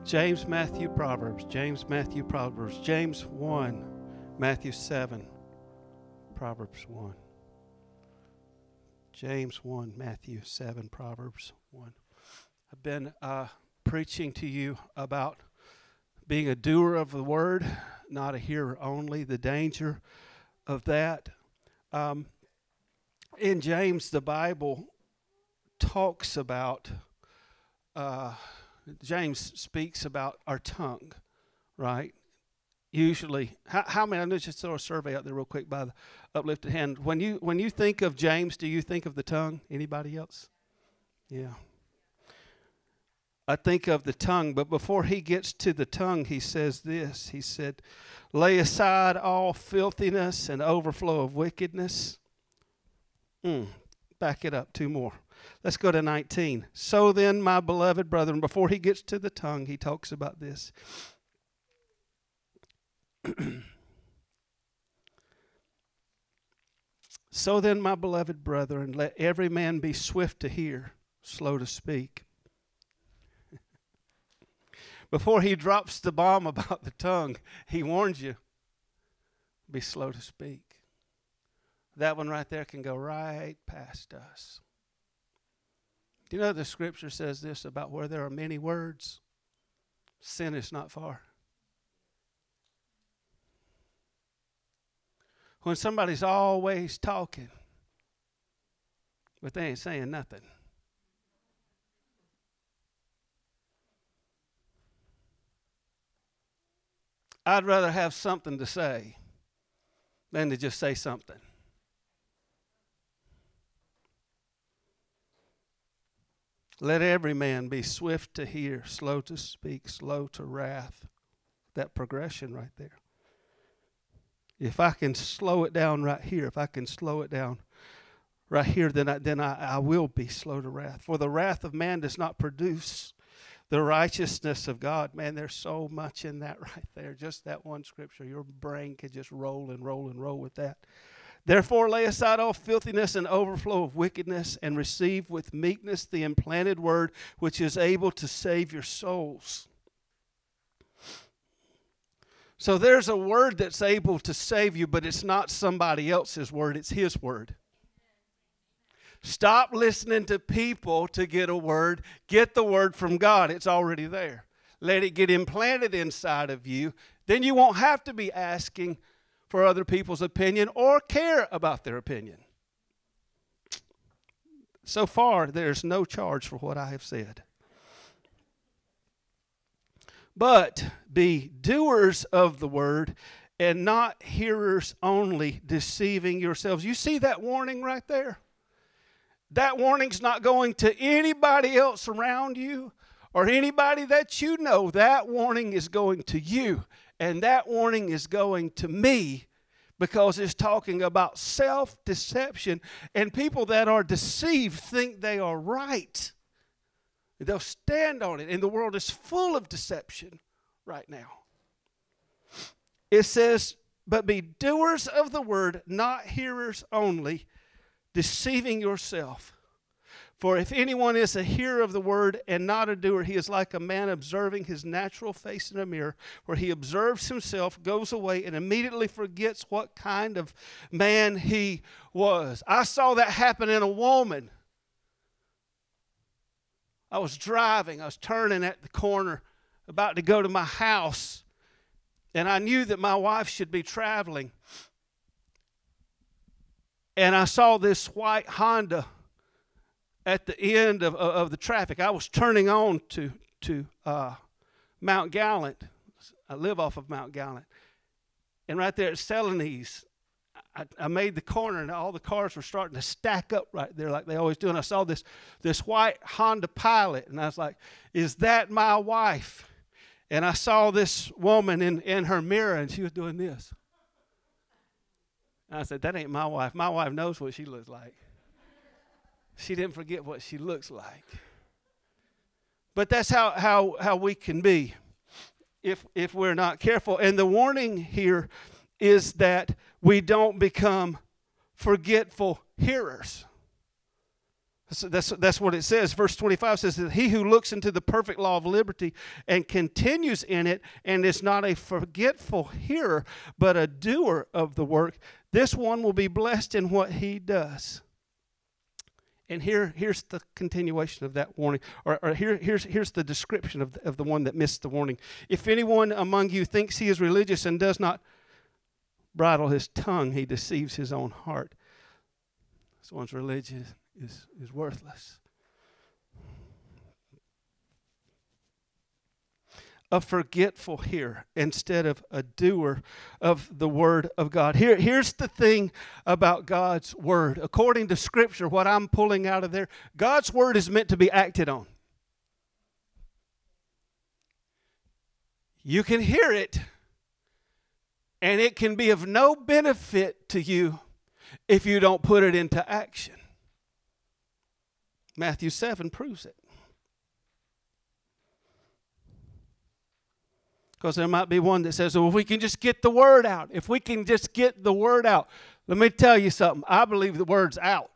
James, Matthew, Proverbs. James, Matthew, Proverbs. James 1, Matthew 7, Proverbs 1. James 1, Matthew 7, Proverbs 1. I've been preaching to you about being a doer of the word, not a hearer only, the danger of that. In James, the Bible talks about, James speaks about our tongue, right? Usually, how many, let's just throw a survey out there real quick by the uplifted hand. When you think of James, do you think of the tongue? Anybody else? Yeah. I think of the tongue, but before he gets to the tongue, he says this. He said, lay aside all filthiness and overflow of wickedness. Back it up, two more. Let's go to 19. So then, my beloved brethren, before he gets to the tongue, he talks about this. So then, my beloved brethren, let every man be swift to hear, slow to speak. Before he drops the bomb about the tongue, he warns you, be slow to speak. That one right there can go right past us. Do you know the scripture says this about where there are many words, sin is not far. When somebody's always talking, but they ain't saying nothing. I'd rather have something to say than to just say something. Let every man be swift to hear, slow to speak, slow to wrath. That progression right there. If I can slow it down right here, if I can slow it down right here, then I will be slow to wrath. For the wrath of man does not produce the righteousness of God. Man, there's so much in that right there. Just that one scripture. Your brain could just roll and roll and roll with that. Therefore lay aside all filthiness and overflow of wickedness, and receive with meekness the implanted word, which is able to save your souls. So there's a word that's able to save you, but it's not somebody else's word, it's his word. Stop listening to people to get a word. Get the word from God. It's already there. Let it get implanted inside of you. Then you won't have to be asking for other people's opinion or care about their opinion. So far, there's no charge for what I have said. But be doers of the word and not hearers only, deceiving yourselves. You see that warning right there? That warning's not going to anybody else around you or anybody that you know. That warning is going to you. And that warning is going to me, because it's talking about self-deception. And people that are deceived think they are right. They'll stand on it. And the world is full of deception right now. It says, but be doers of the word, not hearers only, deceiving yourself. For if anyone is a hearer of the word and not a doer, he is like a man observing his natural face in a mirror, where he observes himself, goes away, and immediately forgets what kind of man he was. I saw that happen in a woman. I was driving. I was turning at the corner, about to go to my house, and I knew that my wife should be traveling. And I saw this white Honda at the end of the traffic. I was turning on to Mount Gallant. I live off of Mount Gallant. And right there at Celanese, I made the corner, and all the cars were starting to stack up right there like they always do. And I saw this white Honda Pilot, and I was like, is that my wife? And I saw this woman in her mirror, and she was doing this. I said, that ain't my wife. My wife knows what she looks like. She didn't forget what she looks like. But that's how we can be if we're not careful. And the warning here is that we don't become forgetful hearers. That's what it says. Verse 25 says that he who looks into the perfect law of liberty and continues in it and is not a forgetful hearer, but a doer of the work, this one will be blessed in what he does. And here's the continuation of that warning, or here's the description of the one that missed the warning. If anyone among you thinks he is religious and does not bridle his tongue, he deceives his own heart. This one's religion is worthless. A forgetful hearer instead of a doer of the word of God. Here's the thing about God's word. According to Scripture, what I'm pulling out of there, God's word is meant to be acted on. You can hear it, and it can be of no benefit to you if you don't put it into action. Matthew 7 proves it. Because there might be one that says, well, if we can just get the word out. If we can just get the word out. Let me tell you something. I believe the word's out.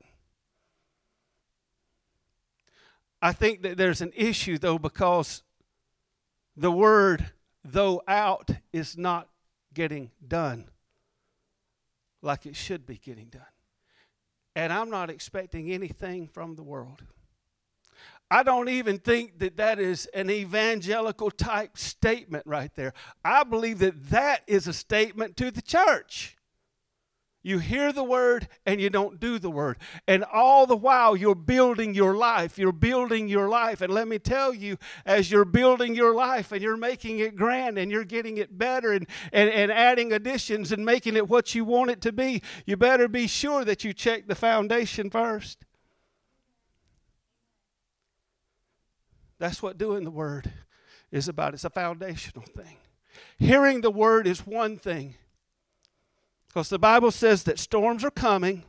I think that there's an issue, though, because the word, though out, is not getting done like it should be getting done. And I'm not expecting anything from the world. I don't even think that is an evangelical type statement right there. I believe that is a statement to the church. You hear the word and you don't do the word. And all the while you're building your life. You're building your life. And let me tell you, as you're building your life and you're making it grand and you're getting it better and adding additions and making it what you want it to be, you better be sure that you check the foundation first. That's what doing the word is about. It's a foundational thing. Hearing the word is one thing. Because the Bible says that storms are coming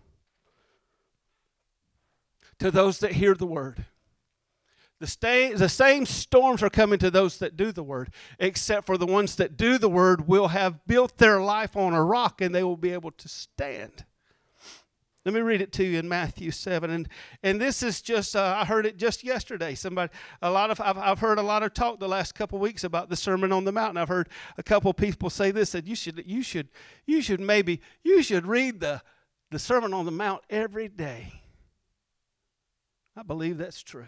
to those that hear the word. The same storms are coming to those that do the word, except for the ones that do the word will have built their life on a rock and they will be able to stand. Let me read it to you in Matthew 7, and this is just I heard it just yesterday. I've heard a lot of talk the last couple of weeks about the Sermon on the Mount. And I've heard a couple of people say this, that you should read the Sermon on the Mount every day. I believe that's true.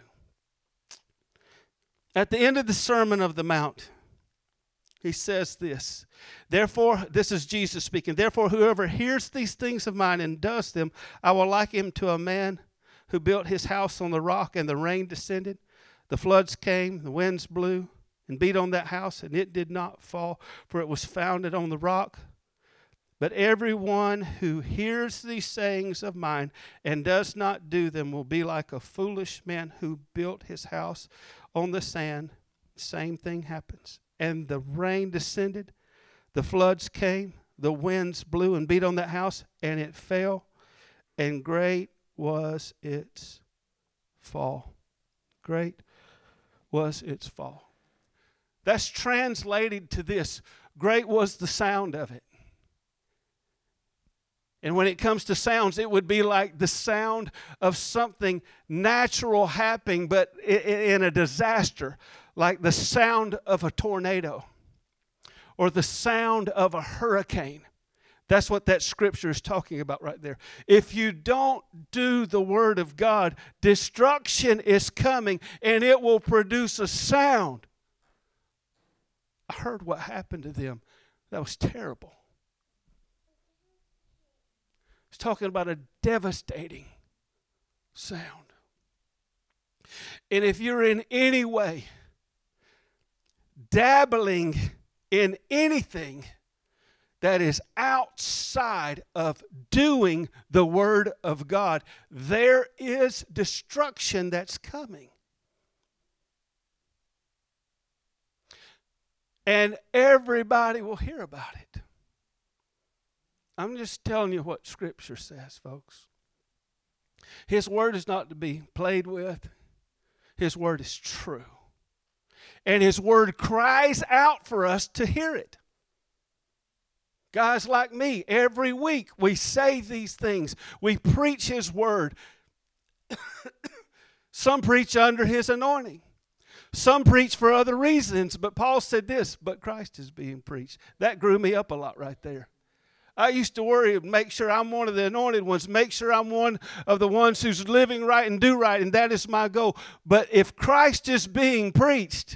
At the end of the Sermon on the Mount, he says this, therefore, this is Jesus speaking, therefore whoever hears these things of mine and does them, I will liken him to a man who built his house on the rock, and the rain descended, the floods came, the winds blew and beat on that house, and it did not fall, for it was founded on the rock. But everyone who hears these sayings of mine and does not do them will be like a foolish man who built his house on the sand. Same thing happens. And the rain descended, the floods came, the winds blew and beat on that house, and it fell, and great was its fall. Great was its fall. That's translated to this: great was the sound of it. And when it comes to sounds, it would be like the sound of something natural happening, but in a disaster, like the sound of a tornado or the sound of a hurricane. That's what that scripture is talking about right there. If you don't do the word of God, destruction is coming, and it will produce a sound. I heard what happened to them. That was terrible. It's talking about a devastating sound. And if you're in any way dabbling in anything that is outside of doing the word of God, there is destruction that's coming. And everybody will hear about it. I'm just telling you what Scripture says, folks. His word is not to be played with. His word is true. And His word cries out for us to hear it. Guys like me, every week we say these things. We preach His word. Some preach under his anointing. Some preach for other reasons. But Paul said this, but Christ is being preached. That grew me up a lot right there. I used to worry, make sure I'm one of the anointed ones, make sure I'm one of the ones who's living right and do right, and that is my goal. But if Christ is being preached,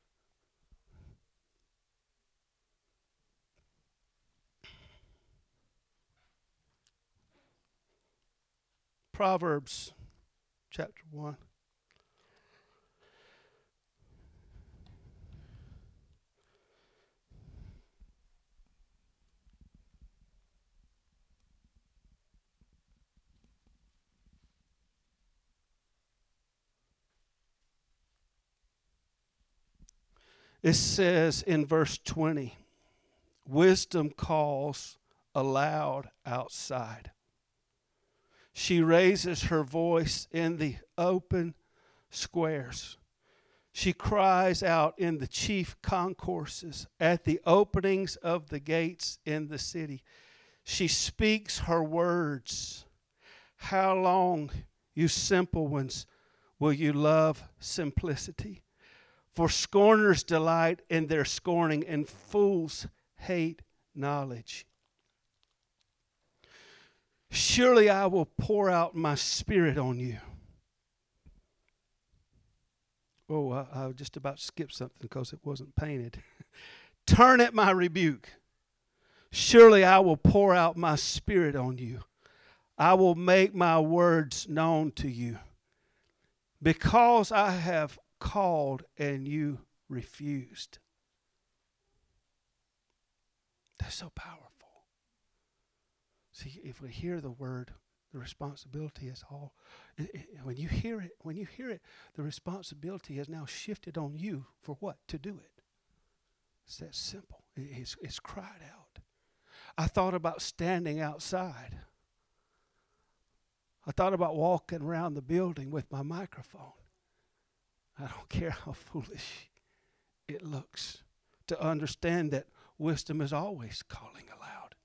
Proverbs chapter 1. It says in verse 20, wisdom calls aloud outside. She raises her voice in the open squares. She cries out in the chief concourses, at the openings of the gates in the city. She speaks her words. How long, you simple ones, will you love simplicity? For scorners delight in their scorning, and fools hate knowledge. Surely I will pour out my spirit on you. Oh, I was just about to skip something because it wasn't painted. Turn at my rebuke. Surely I will pour out my spirit on you. I will make my words known to you. Because I have called and you refused. That's so powerful. See, if we hear the word, the responsibility is all. When you hear it, the responsibility has now shifted on you for what? To do it. It's that simple. It's cried out. I thought about standing outside. I thought about walking around the building with my microphone. I don't care how foolish it looks to understand that wisdom is always calling aloud.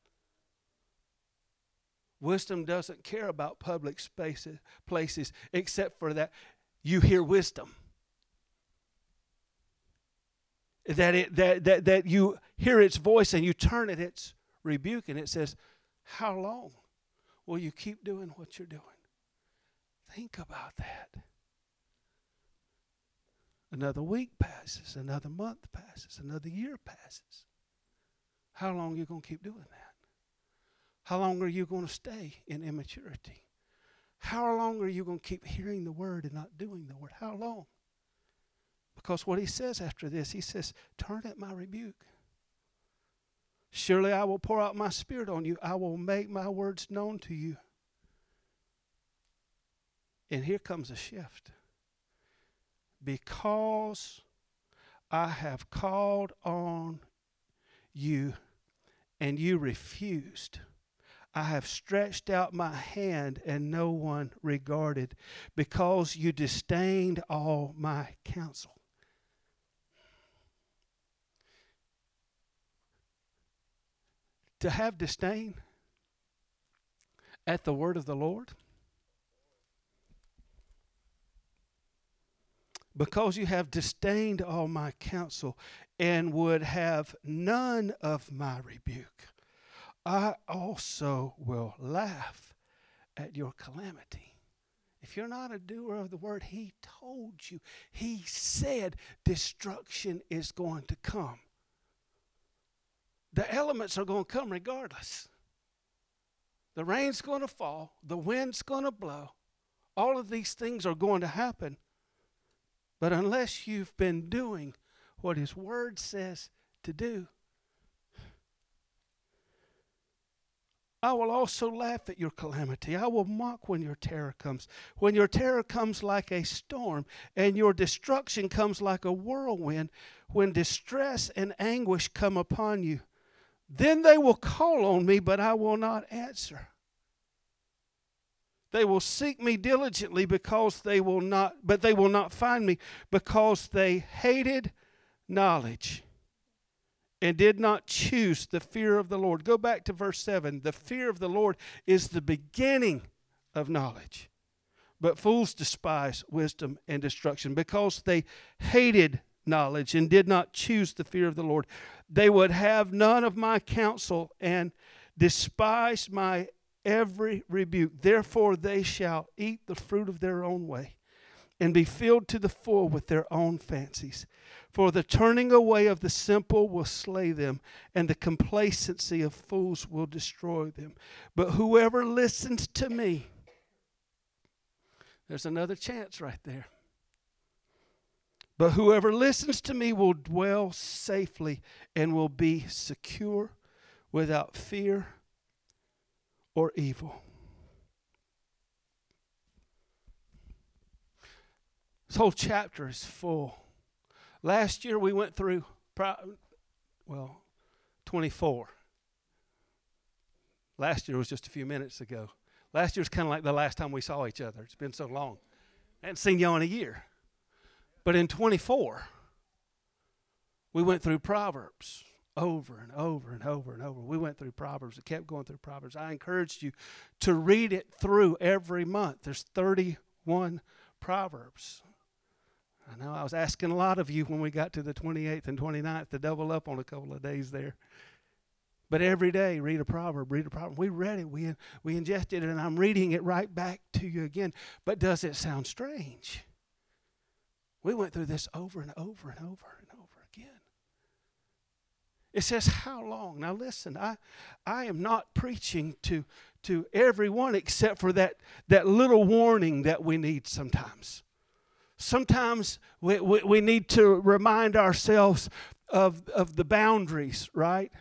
Wisdom doesn't care about public places, except for that you hear wisdom. That you hear its voice and you turn at its rebuke, and it says, how long will you keep doing what you're doing? Think about that. Another week passes, another month passes, another year passes. How long are you going to keep doing that? How long are you going to stay in immaturity? How long are you going to keep hearing the word and not doing the word? How long? Because what he says after this, he says, turn at my rebuke. Surely I will pour out my spirit on you. I will make my words known to you. And here comes a shift. Because I have called on you and you refused. I have stretched out my hand and no one regarded, because you disdained all my counsel. To have disdain at the word of the Lord, because you have disdained all my counsel and would have none of my rebuke, I also will laugh at your calamity. If you're not a doer of the word, he told you. He said destruction is going to come. The elements are going to come regardless. The rain's going to fall. The wind's going to blow. All of these things are going to happen. But unless you've been doing what his word says to do, I will also laugh at your calamity. I will mock when your terror comes. When your terror comes like a storm and your destruction comes like a whirlwind, when distress and anguish come upon you, then they will call on me, but I will not answer. They will seek me diligently but they will not find me, because they hated knowledge and did not choose the fear of the Lord. Go back to verse 7. The fear of the Lord is the beginning of knowledge. But fools despise wisdom and instruction because they hated knowledge and did not choose the fear of the Lord. They would have none of my counsel and despise my every rebuke. Therefore they shall eat the fruit of their own way and be filled to the full with their own fancies. For the turning away of the simple will slay them, and the complacency of fools will destroy them. But whoever listens to me, there's another chance right there. But whoever listens to me will dwell safely and will be secure without fear or evil. This whole chapter is full. Last year we went through, 24. Last year was just a few minutes ago. Last year's kind of like the last time we saw each other. It's been so long. I hadn't seen you in a year. But in 24, we went through Proverbs over and over and over and over. We went through Proverbs. We kept going through Proverbs. I encouraged you to read it through every month. There's 31 Proverbs. I know I was asking a lot of you when we got to the 28th and 29th to double up on a couple of days there. But every day, read a proverb, read a proverb. We read it, we ingested it, and I'm reading it right back to you again. But does it sound strange? We went through this over and over and over and over again. It says, how long? Now listen, I am not preaching to everyone except for that little warning that we need sometimes. Sometimes we need to remind ourselves of the boundaries, right?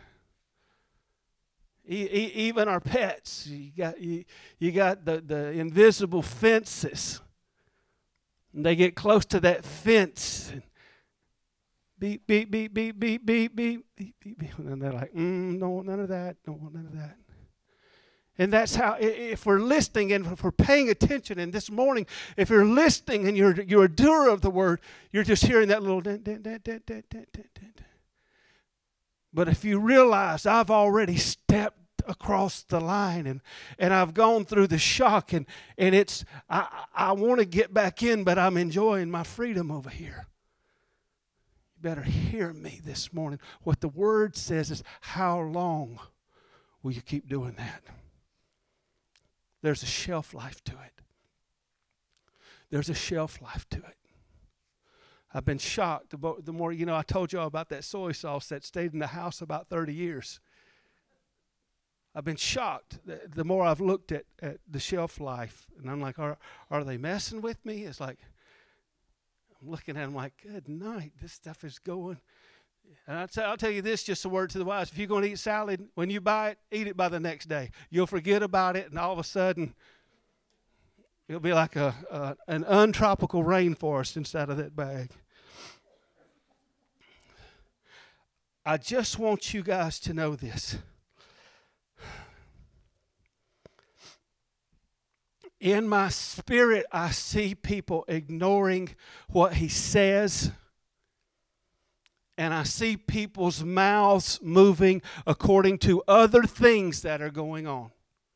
Even our pets, you got the invisible fences. And they get close to that fence, and beep, beep, beep, beep, beep, beep, beep, beep, beep, beep. And they're like, don't want none of that, don't want none of that. And that's how, if we're listening and if we're paying attention, and this morning, if you're listening and you're a doer of the word, you're just hearing that little dun, dun, dun, dun, dun, dun, dun, dun. But if you realize I've already stepped across the line and I've gone through the shock and it's I want to get back in, but I'm enjoying my freedom over here. You better hear me this morning. What the word says is, how long will you keep doing that? There's a shelf life to it. There's a shelf life to it. I've been shocked about the more, I told you all about that soy sauce that stayed in the house about 30 years. I've been shocked the more I've looked at the shelf life. And I'm like, are they messing with me? It's like, I'm looking at them like, good night, this stuff is going. And I'll tell you this, just a word to the wise. If you're going to eat salad, when you buy it, eat it by the next day. You'll forget about it, and all of a sudden, it'll be like an untropical rainforest inside of that bag. I just want you guys to know this. In my spirit, I see people ignoring what he says. And I see people's mouths moving according to other things that are going on.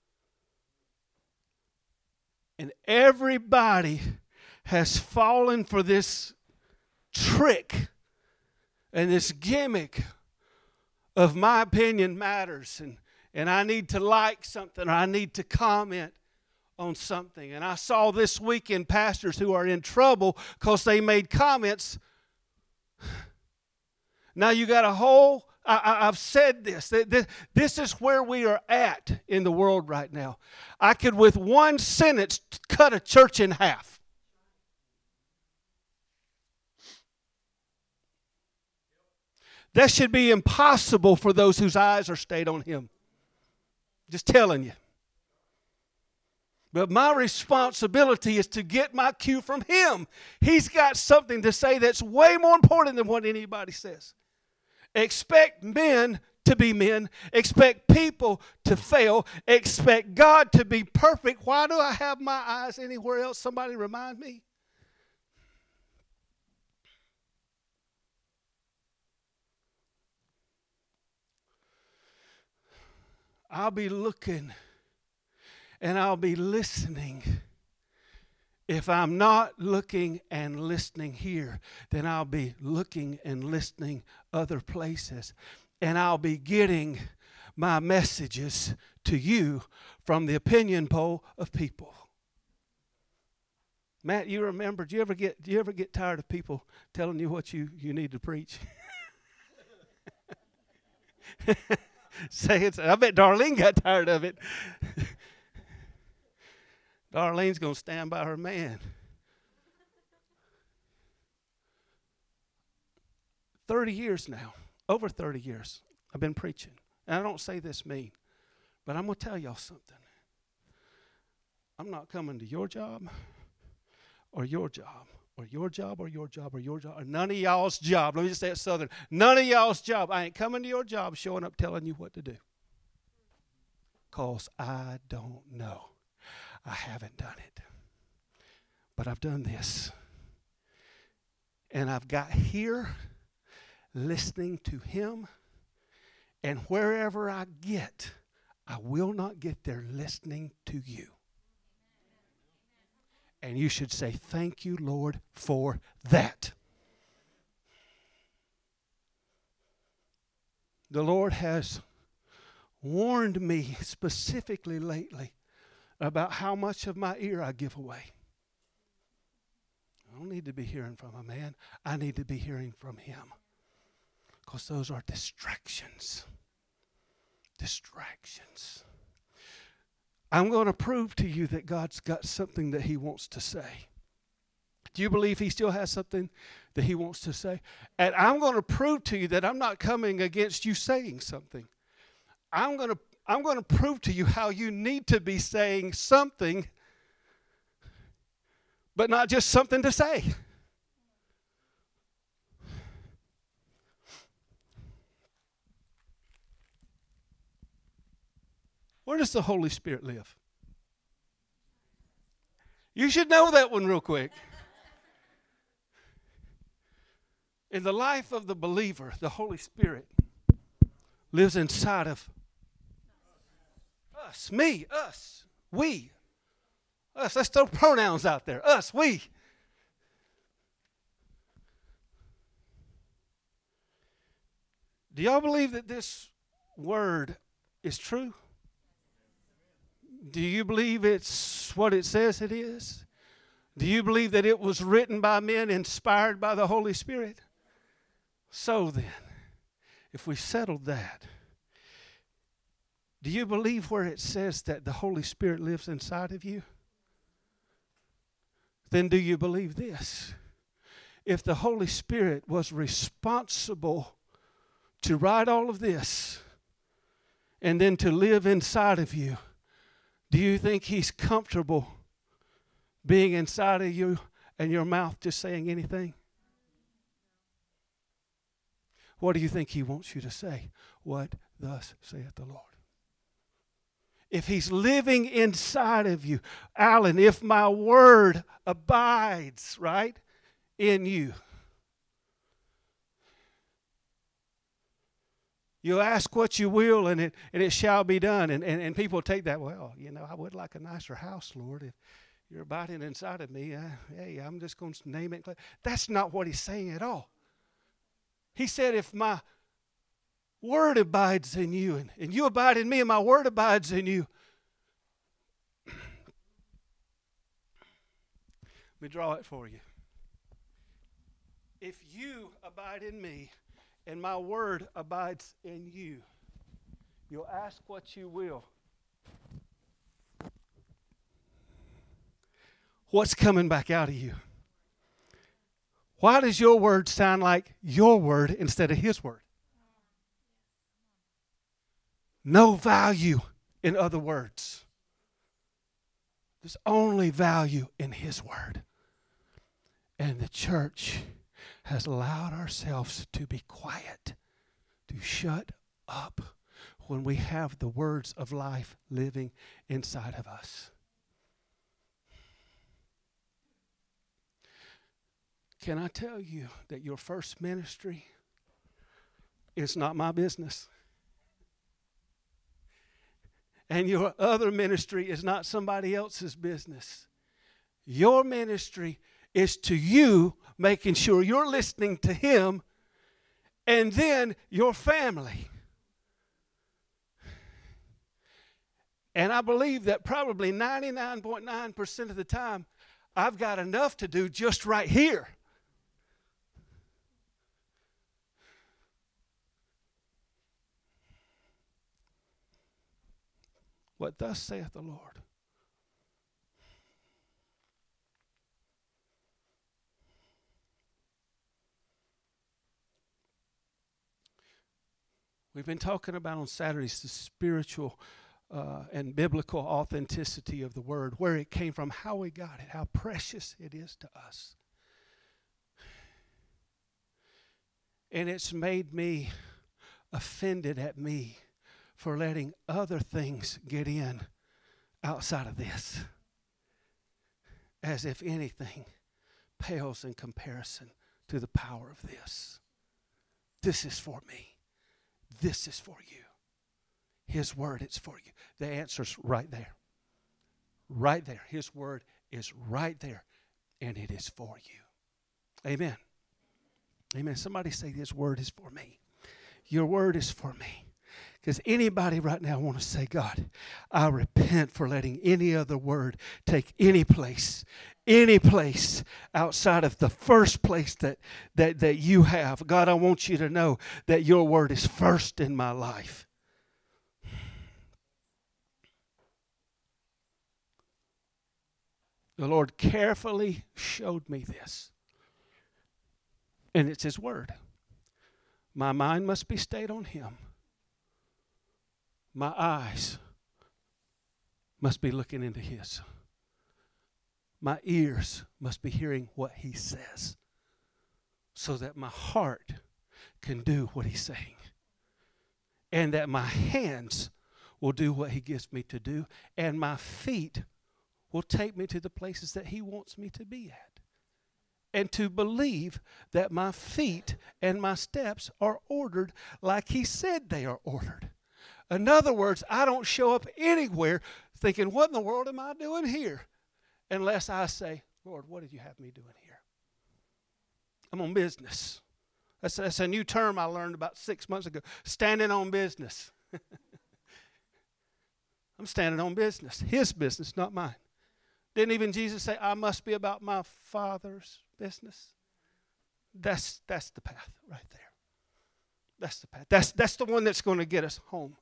And everybody has fallen for this trick and this gimmick of my opinion matters. And I need to like something, or I need to comment on something. And I saw this weekend pastors who are in trouble because they made comments. Now you got a whole, I've said this, this is where we are at in the world right now. I could with one sentence cut a church in half. That should be impossible for those whose eyes are stayed on him. Just telling you. But my responsibility is to get my cue from him. He's got something to say that's way more important than what anybody says. Expect men to be men. Expect people to fail. Expect God to be perfect. Why do I have my eyes anywhere else? Somebody remind me. I'll be looking and I'll be listening, If I'm not looking and listening here, then I'll be looking and listening other places. And I'll be getting my messages to you from the opinion poll of people. Matt, you remember, do you ever get tired of people telling you what you need to preach? Say it. I bet Darlene got tired of it. Darlene's going to stand by her man. 30 years now, over 30 years, I've been preaching. And I don't say this mean, but I'm going to tell y'all something. I'm not coming to your job or your job or your job or your job or your job or none of y'all's job. Let me just say it Southern. None of y'all's job. I ain't coming to your job showing up telling you what to do. Because I don't know. I haven't done it. But I've done this. And I've got here listening to him. And wherever I get, I will not get there listening to you. And you should say, thank you, Lord, for that. The Lord has warned me specifically lately about how much of my ear I give away. I don't need to be hearing from a man. I need to be hearing from him. Because those are distractions. Distractions. I'm going to prove to you that God's got something that he wants to say. Do you believe he still has something that he wants to say? And I'm going to prove to you that I'm not coming against you saying something. I'm going to prove to you how you need to be saying something, but not just something to say. Where does the Holy Spirit live? You should know that one real quick. In the life of the believer, the Holy Spirit lives inside of us, me, us, we. Us, let's throw pronouns out there. Us, we. Do y'all believe that this word is true? Do you believe it's what it says it is? Do you believe that it was written by men inspired by the Holy Spirit? So then, if we settled that, do you believe where it says that the Holy Spirit lives inside of you? Then do you believe this? If the Holy Spirit was responsible to write all of this and then to live inside of you, do you think he's comfortable being inside of you and your mouth just saying anything? What do you think he wants you to say? What thus saith the Lord? If he's living inside of you, Alan, if my word abides, right, in you, you'll ask what you will, and it shall be done. And people take that, well, I would like a nicer house, Lord. If you're abiding inside of me, hey, I'm just going to name it. That's not what he's saying at all. He said, if my word abides in you, and you abide in me, and my word abides in you. Let me draw it for you. If you abide in me, and my word abides in you, you'll ask what you will. What's coming back out of you? Why does your word sound like your word instead of his word? No value in other words. There's only value in his word. And the church has allowed ourselves to be quiet, to shut up when we have the words of life living inside of us. Can I tell you that your first ministry is not my business? And your other ministry is not somebody else's business. Your ministry is to you, making sure you're listening to Him, and then your family. And I believe that probably 99.9% of the time, I've got enough to do just right here. What thus saith the Lord. We've been talking about on Saturdays the spiritual and biblical authenticity of the Word, where it came from, how we got it, how precious it is to us. And it's made me offended at me for letting other things get in outside of this, as if anything pales in comparison to the power of this. This is for me. This is for you. His word, it's for you. The answer's right there. Right there. His word is right there, and it is for you. Amen. Amen. Somebody say, His word is for me. Your word is for me. Because anybody right now want to say, God, I repent for letting any other word take any place outside of the first place that you have. God, I want you to know that your word is first in my life. The Lord carefully showed me this. And it's His word. My mind must be stayed on Him. My eyes must be looking into His. My ears must be hearing what He says, so that my heart can do what He's saying. And that my hands will do what He gives me to do, and my feet will take me to the places that He wants me to be at. And to believe that my feet and my steps are ordered like He said they are ordered. In other words, I don't show up anywhere thinking, what in the world am I doing here? Unless I say, Lord, what did you have me doing here? I'm on business. That's a new term I learned about 6 months ago. Standing on business. I'm standing on business. His business, not mine. Didn't even Jesus say, I must be about my Father's business? That's the path right there. That's the path. That's the one that's going to get us home.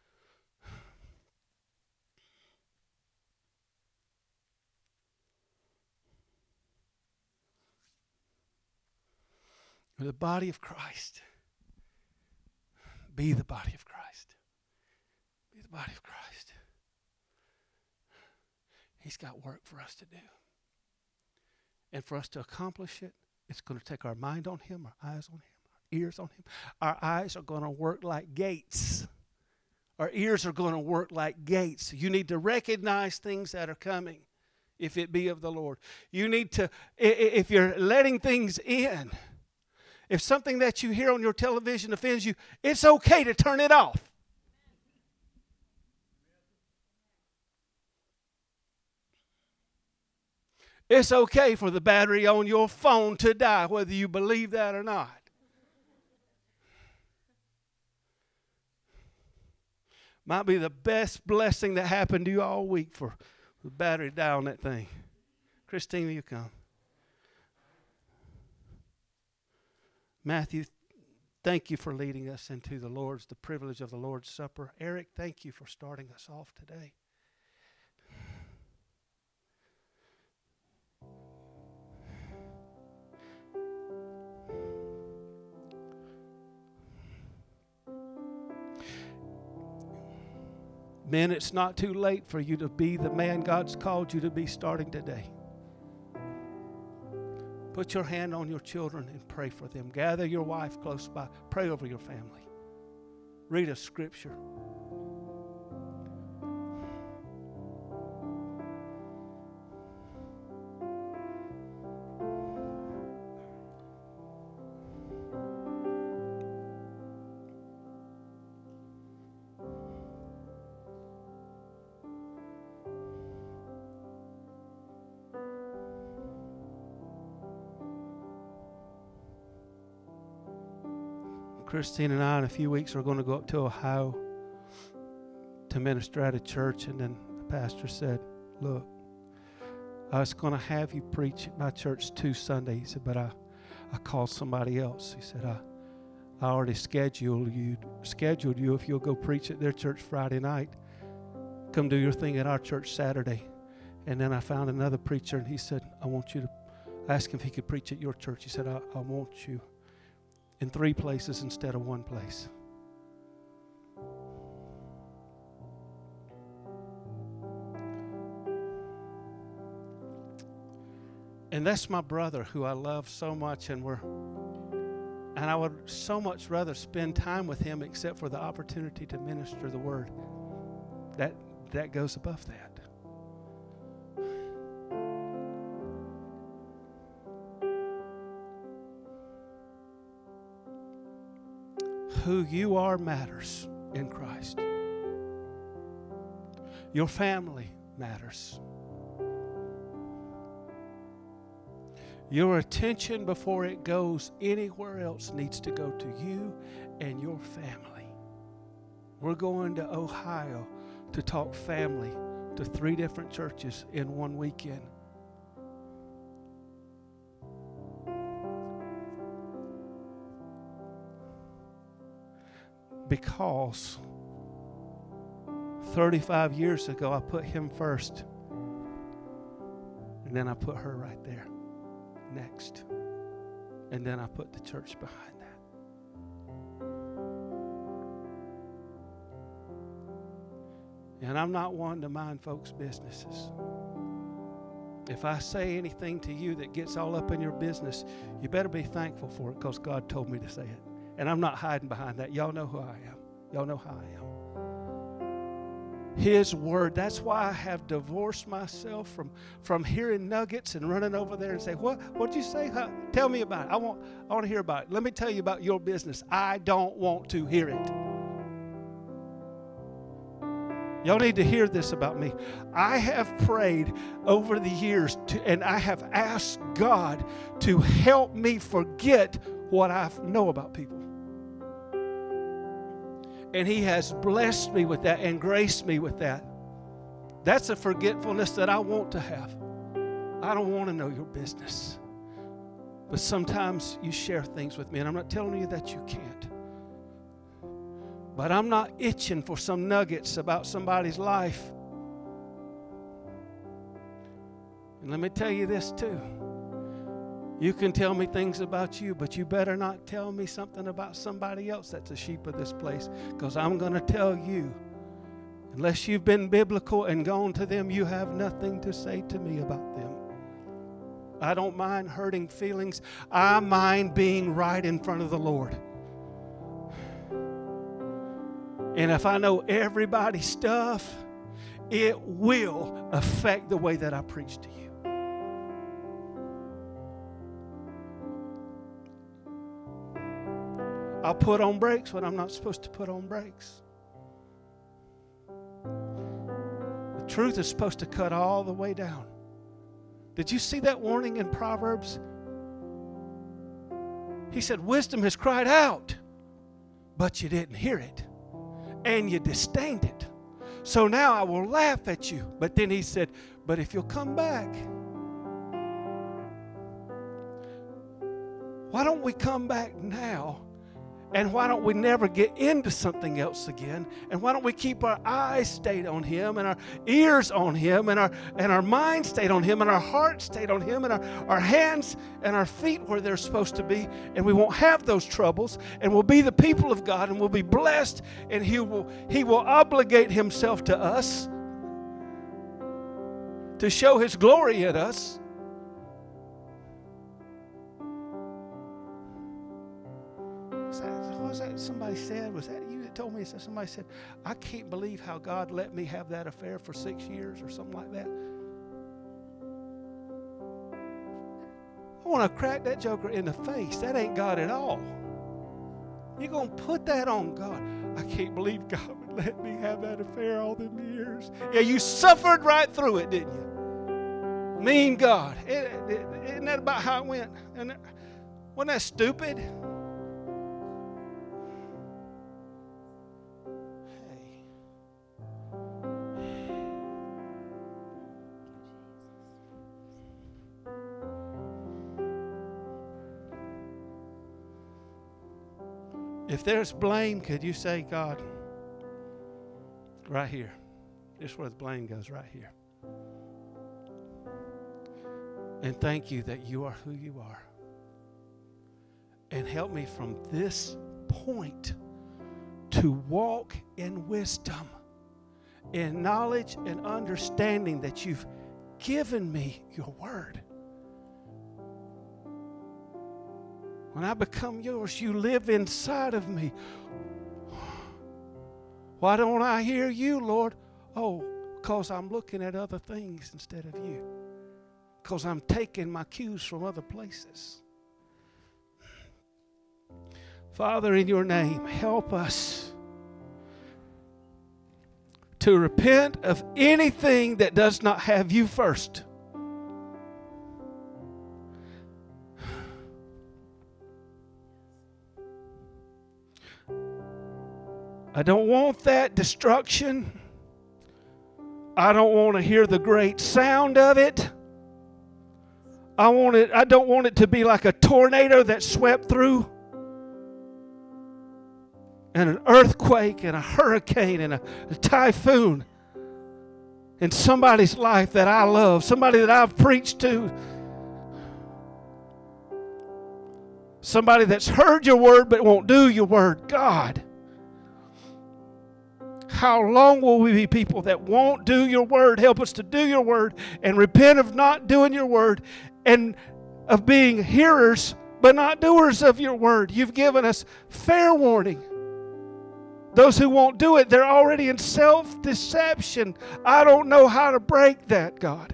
The body of Christ. Be the body of Christ. Be the body of Christ. He's got work for us to do. And for us to accomplish it, it's going to take our mind on Him, our eyes on Him, our ears on Him. Our eyes are going to work like gates. Our ears are going to work like gates. You need to recognize things that are coming, if it be of the Lord. You need to, if you're letting things in, if something that you hear on your television offends you, it's okay to turn it off. It's okay for the battery on your phone to die, whether you believe that or not. Might be the best blessing that happened to you all week for the battery to die on that thing. Christina, you come. Matthew, thank you for leading us into the privilege of the Lord's Supper. Eric, thank you for starting us off today. Men, it's not too late for you to be the man God's called you to be starting today. Put your hand on your children and pray for them. Gather your wife close by. Pray over your family. Read a scripture. Christine and I in a few weeks are going to go up to Ohio to minister at a church. And then the pastor said, look, I was going to have you preach at my church 2 Sundays. He said, but I called somebody else. He said, I already scheduled you if you'll go preach at their church Friday night. Come do your thing at our church Saturday. And then I found another preacher, and he said, I want you to ask him if he could preach at your church. He said, I want you in 3 places instead of 1 place. And that's my brother who I love so much, and I would so much rather spend time with him except for the opportunity to minister the word. That goes above that. Who you are matters in Christ. Your family matters. Your attention before it goes anywhere else needs to go to you and your family. We're going to Ohio to talk family to 3 different churches in 1 weekend. Because 35 years ago I put him first, and then I put her right there next, and then I put the church behind that. And I'm not one to mind folks' businesses. If I say anything to you that gets all up in your business, you better be thankful for it, because God told me to say it. And I'm not hiding behind that. Y'all know who I am. Y'all know how I am. His word. That's why I have divorced myself from hearing nuggets and running over there and say, what'd you say? Tell me about it. I want to hear about it. Let me tell you about your business. I don't want to hear it. Y'all need to hear this about me. I have prayed over the years and I have asked God to help me forget what I know about people. And He has blessed me with that and graced me with that. That's a forgetfulness that I want to have. I don't want to know your business. But sometimes you share things with me, and I'm not telling you that you can't. But I'm not itching for some nuggets about somebody's life. And let me tell you this too. You can tell me things about you, but you better not tell me something about somebody else that's a sheep of this place, because I'm going to tell you, unless you've been biblical and gone to them, you have nothing to say to me about them. I don't mind hurting feelings. I mind being right in front of the Lord. And if I know everybody's stuff, it will affect the way that I preach to you. I'll put on brakes when I'm not supposed to put on brakes. The truth is supposed to cut all the way down. Did you see that warning in Proverbs? He said, wisdom has cried out, but you didn't hear it, and you disdained it. So now I will laugh at you. But then he said, but if you'll come back, why don't we come back now? And why don't we never get into something else again? And why don't we keep our eyes stayed on Him, and our ears on Him, and our mind stayed on Him, and our heart stayed on Him, and our hands and our feet where they're supposed to be, and we won't have those troubles, and we'll be the people of God, and we'll be blessed, and He will obligate Himself to us to show His glory in us. What was that somebody said? Was that you that told me? Somebody said, I can't believe how God let me have that affair for 6 years or something like that. I want to crack that joker in the face. That ain't God at all. You're going to put that on God. I can't believe God would let me have that affair all them years. Yeah, you suffered right through it, didn't you? Mean God. Isn't that about how it went? And wasn't that stupid? If there's blame, could you say, God, right here. This is where the blame goes, right here. And thank you that you are who you are. And help me from this point to walk in wisdom, in knowledge and understanding that you've given me your word. When I become yours, you live inside of me. Why don't I hear you, Lord? Oh, because I'm looking at other things instead of you. Because I'm taking my cues from other places. Father, in your name, help us to repent of anything that does not have you first. I don't want that destruction. I don't want to hear the great sound of it. I don't want it to be like a tornado that swept through, and an earthquake and a hurricane and a typhoon in somebody's life that I love, somebody that I've preached to, somebody that's heard your word but won't do your word. God, how long will we be people that won't do your word? Help us to do your word and repent of not doing your word and of being hearers but not doers of your word. You've given us fair warning. Those who won't do it, they're already in self-deception. I don't know how to break that, God.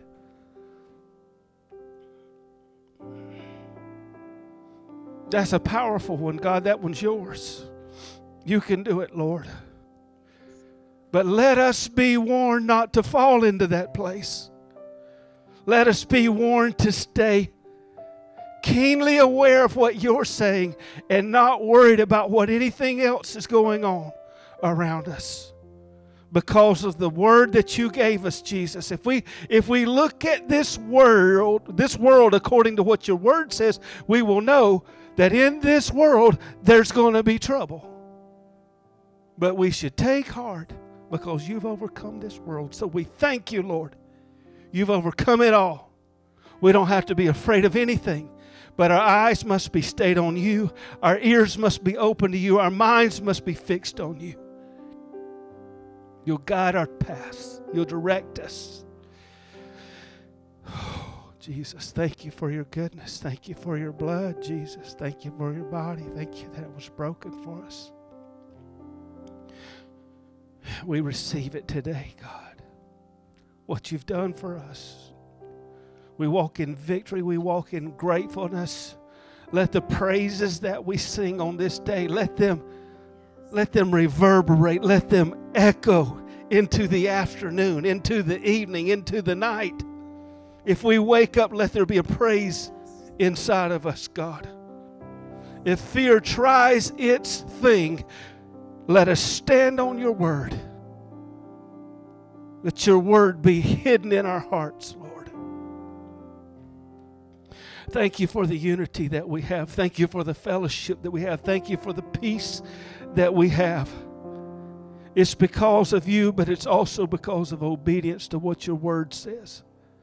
That's a powerful one, God. That one's yours. You can do it, Lord. But let us be warned not to fall into that place. Let us be warned to stay keenly aware of what you're saying and not worried about what anything else is going on around us. Because of the word that you gave us, Jesus. If we look at this world according to what your word says, we will know that in this world there's going to be trouble. But we should take heart because you've overcome this world. So we thank you, Lord. You've overcome it all. We don't have to be afraid of anything. But our eyes must be stayed on you. Our ears must be open to you. Our minds must be fixed on you. You'll guide our paths. You'll direct us. Oh, Jesus, thank you for your goodness. Thank you for your blood, Jesus. Thank you for your body. Thank you that it was broken for us. We receive it today, God. What you've done for us. We walk in victory. We walk in gratefulness. Let the praises that we sing on this day, let them reverberate. Let them echo into the afternoon, into the evening, into the night. If we wake up, let there be a praise inside of us, God. If fear tries its thing, let us stand on your word. Let your word be hidden in our hearts, Lord. Thank you for the unity that we have. Thank you for the fellowship that we have. Thank you for the peace that we have. It's because of you, but it's also because of obedience to what your word says.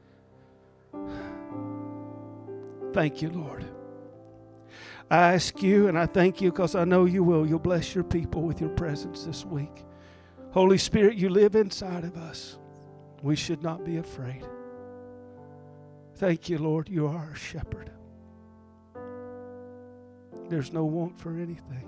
Thank you, Lord. I ask you, and I thank you because I know you will. You'll bless your people with your presence this week. Holy Spirit, you live inside of us. We should not be afraid. Thank you, Lord. You are our shepherd. There's no want for anything.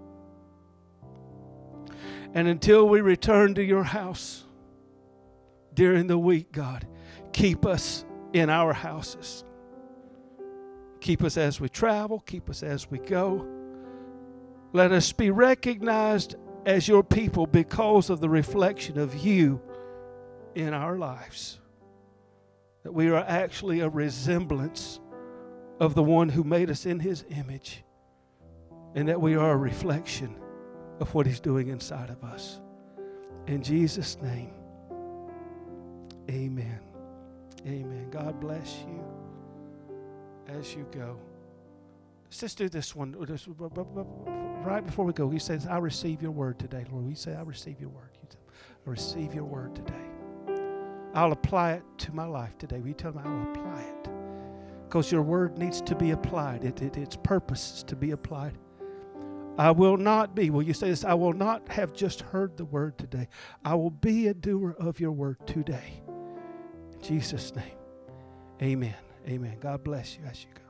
And until we return to your house during the week, God, keep us in our houses. Keep us as we travel. Keep us as we go. Let us be recognized as your people because of the reflection of you in our lives. That we are actually a resemblance of the one who made us in his image. And that we are a reflection of what he's doing inside of us. In Jesus' name, amen. Amen. God bless you as you go. Let's just do this one. right before we go, he says, I receive your word today, Lord. We say, I receive your word. You say, I receive your word today. I'll apply it to my life today. Will you tell me I'll apply it? Because your word needs to be applied. Its purpose is to be applied. I will not be, will you say this? I will not have just heard the word today. I will be a doer of your word today. In Jesus' name, amen. Amen. God bless you as you go.